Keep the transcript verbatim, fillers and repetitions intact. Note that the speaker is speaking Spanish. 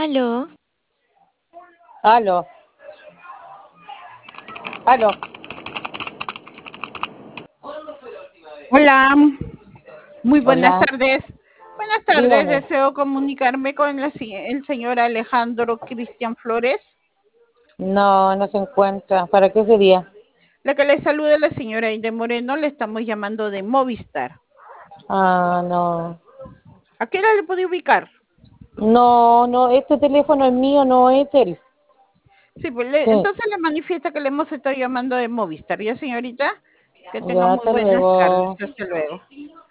Aló, Aló, aló. Hola, muy buenas Hola, tardes. Buenas tardes, dígame. deseo comunicarme con la si- el señor Alejandro Cristian Flores. No, no se encuentra. ¿Para qué sería? La que le saluda la señora Inde Moreno, le estamos llamando de Movistar. Ah, no. ¿A qué hora le puede ubicar? No, no, este teléfono es mío, no es él. Sí, pues le- Sí, entonces le manifiesta que le hemos estado llamando de Movistar. Ya, señorita, que tenga ya, muy hasta buenas tardes. luego. Hasta luego.